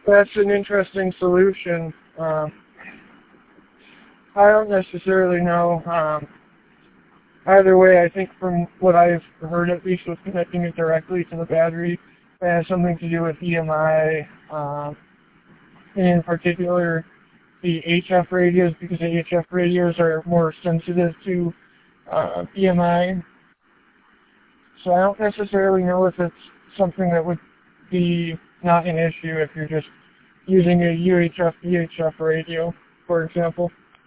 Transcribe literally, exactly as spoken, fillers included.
that's an interesting solution. Um, I don't necessarily know. Um, either way, I think from what I've heard, at least with connecting it directly to the battery, it has something to do with E M I, um, and in particular the H F radios, because the H F radios are more sensitive to uh, E M I. So I don't necessarily know if it's something that would be not an issue if you're just using a U H F V H F radio, for example.